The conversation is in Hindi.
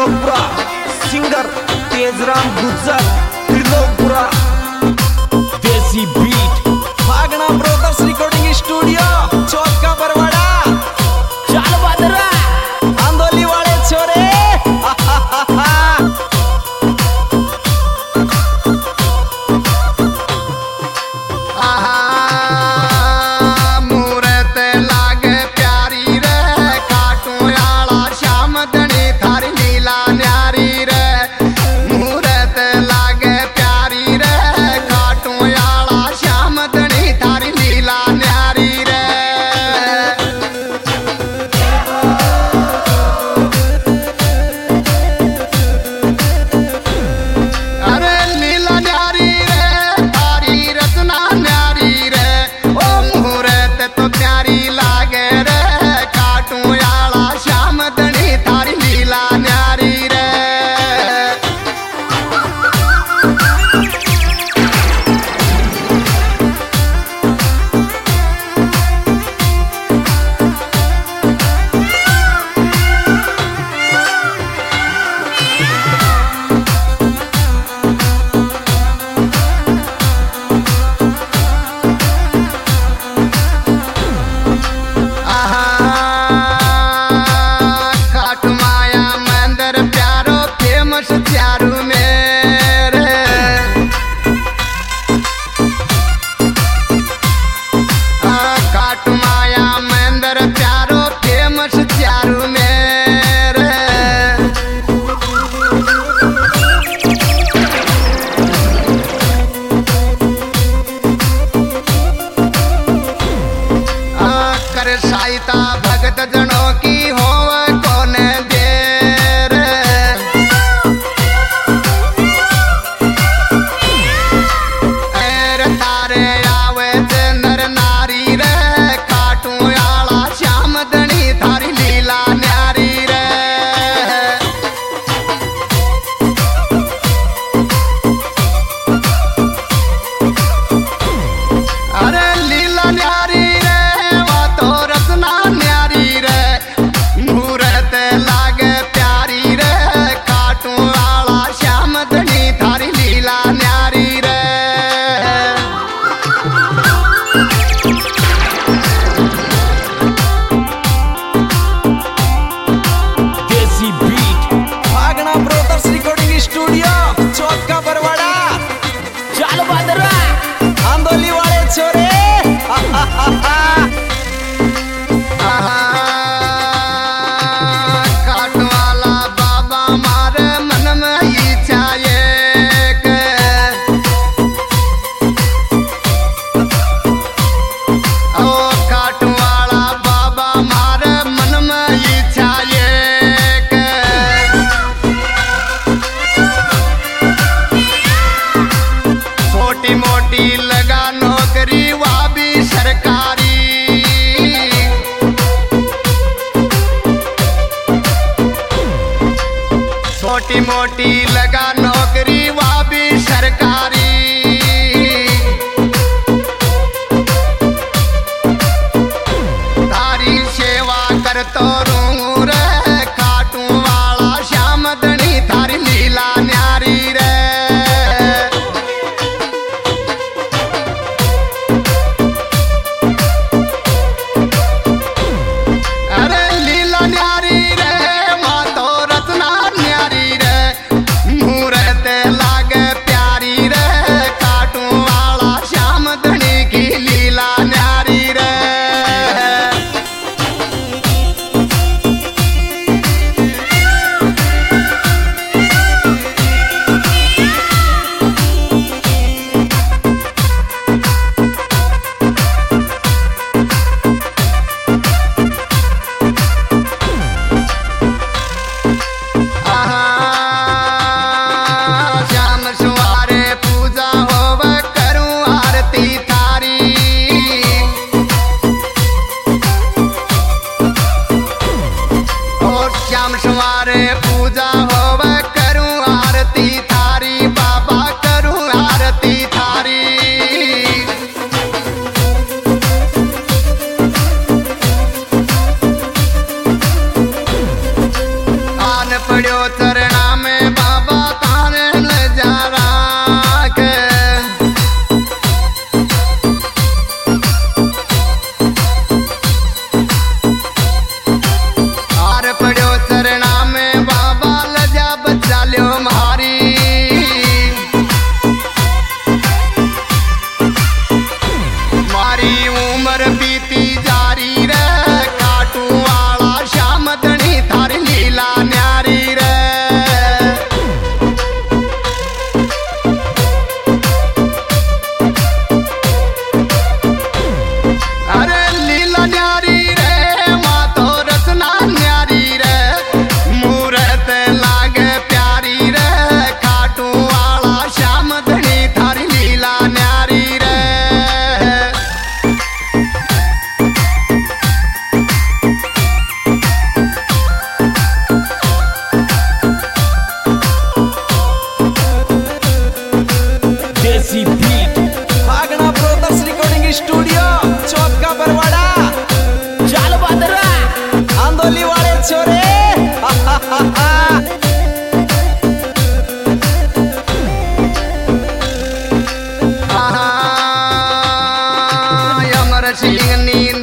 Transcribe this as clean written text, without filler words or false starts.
त्रिलोकपुरा सिंगर तेजराम गुज्जर त्रिलोकपुरा देसी बीट भागना ब्रोदर्स रिकॉर्डिंग स्टूडियो चौक का बरवाड़ा चाल बादरा आंदोली वाले छोरे सहायता भगत जनों की हो कौन देर एर तारे आवे नर नारी रे काटू आला श्याम धनी थारी लीला न्यारी रे अरे लीला न्यारी आंदोली वाले छोरे काट वाला बाबा मारे मन में ही चाहिए ओ काट वाला बाबा मारे मन में ही चाहिए छोटी मोटी लगा नौकरी वह भी सरकारी छोटी मोटी लगा नौकरी वह भी सरकारी तारी सेवा कर तो रू रे काटू वाला श्याम धनी थारी लीला न्यारी रे सिंह नी